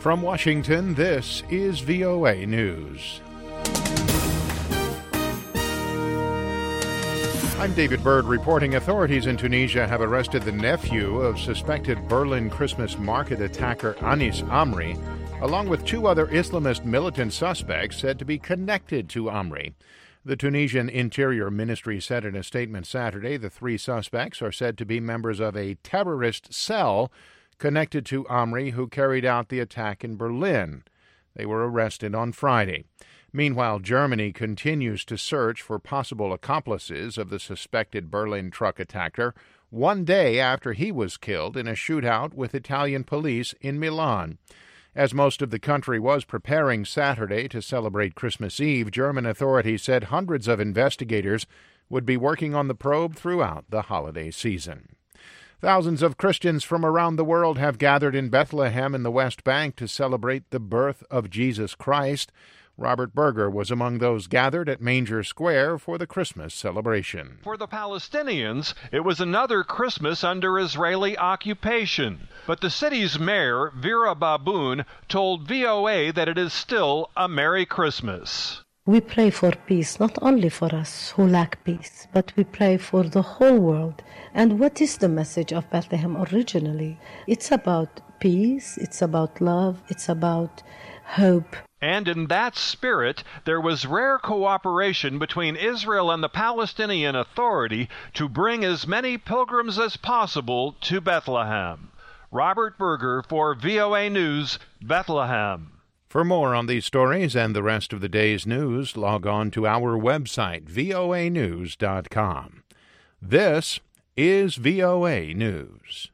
From Washington, this is VOA News. I'm David Byrd reporting authorities in Tunisia have arrested the nephew of suspected Berlin Christmas market attacker Anis Amri, along with two other Islamist militant suspects said to be connected to Amri. The Tunisian Interior Ministry said in a statement Saturday the three suspects are said to be members of a terrorist cell connected to Amri who carried out the attack in Berlin. They were arrested on Friday. Meanwhile, Germany continues to search for possible accomplices of the suspected Berlin truck attacker 1 day after he was killed in a shootout with Italian police in Milan. As most of the country was preparing Saturday to celebrate Christmas Eve, German authorities said hundreds of investigators would be working on the probe throughout the holiday season. Thousands of Christians from around the world have gathered in Bethlehem in the West Bank to celebrate the birth of Jesus Christ. Robert Berger was among those gathered at Manger Square for the Christmas celebration. For the Palestinians, it was another Christmas under Israeli occupation. But the city's mayor, Vera Baboun, told VOA that it is still a Merry Christmas. We pray for peace, not only for us who lack peace, but we pray for the whole world. And what is the message of Bethlehem originally? It's about peace, it's about love, it's about hope. And in that spirit, there was rare cooperation between Israel and the Palestinian Authority to bring as many pilgrims as possible to Bethlehem. Robert Berger for VOA News, Bethlehem. For more on these stories and the rest of the day's news, log on to our website, voanews.com. This is VOA News.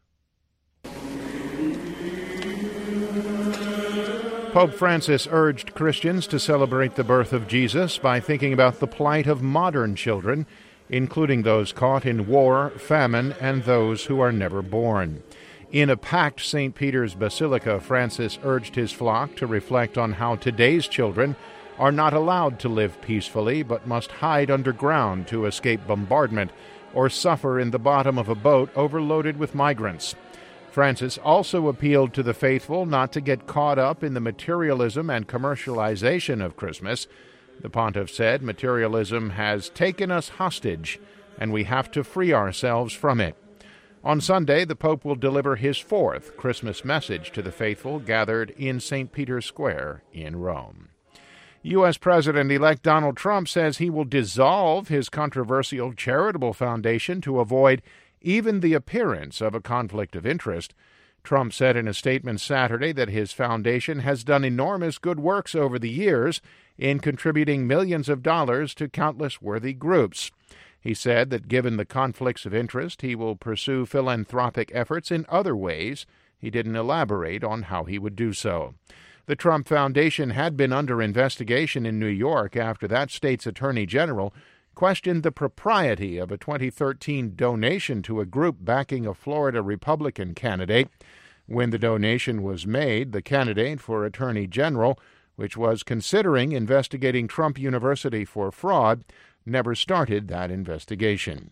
Pope Francis urged Christians to celebrate the birth of Jesus by thinking about the plight of modern children, including those caught in war, famine, and those who are never born. In a packed St. Peter's Basilica, Francis urged his flock to reflect on how today's children are not allowed to live peacefully but must hide underground to escape bombardment or suffer in the bottom of a boat overloaded with migrants. Francis also appealed to the faithful not to get caught up in the materialism and commercialization of Christmas. The pontiff said materialism has taken us hostage, and we have to free ourselves from it. On Sunday, the Pope will deliver his fourth Christmas message to the faithful gathered in St. Peter's Square in Rome. U.S. President-elect Donald Trump says he will dissolve his controversial charitable foundation to avoid even the appearance of a conflict of interest. Trump said in a statement Saturday that his foundation has done enormous good works over the years in contributing millions of dollars to countless worthy groups. He said that given the conflicts of interest, he will pursue philanthropic efforts in other ways. He didn't elaborate on how he would do so. The Trump Foundation had been under investigation in New York after that state's attorney general questioned the propriety of a 2013 donation to a group backing a Florida Republican candidate. When the donation was made, the candidate for attorney general, which was considering investigating Trump University for fraud, never started that investigation.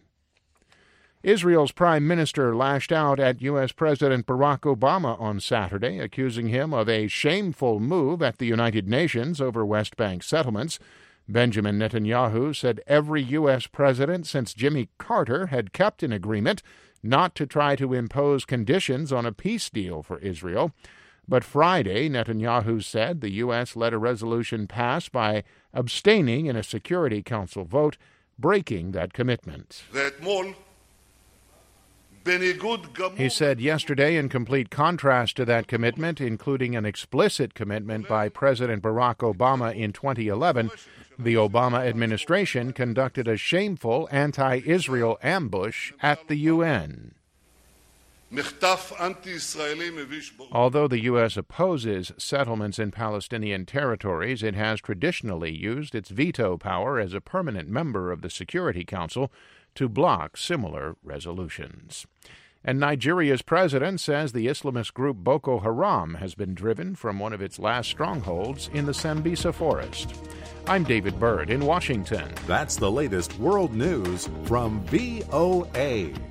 Israel's prime minister lashed out at U.S. President Barack Obama on Saturday, accusing him of a shameful move at the United Nations over West Bank settlements. Benjamin Netanyahu said every U.S. president since Jimmy Carter had kept an agreement not to try to impose conditions on a peace deal for Israel. But Friday, Netanyahu said the U.S. let a resolution pass by abstaining in a Security Council vote, breaking that commitment. He said yesterday, in complete contrast to that commitment, including an explicit commitment by President Barack Obama in 2011, the Obama administration conducted a shameful anti-Israel ambush at the UN. Although the U.S. opposes settlements in Palestinian territories, it has traditionally used its veto power as a permanent member of the Security Council to block similar resolutions. And Nigeria's president says the Islamist group Boko Haram has been driven from one of its last strongholds in the Sambisa forest. I'm David Byrd in Washington. That's the latest world news from VOA.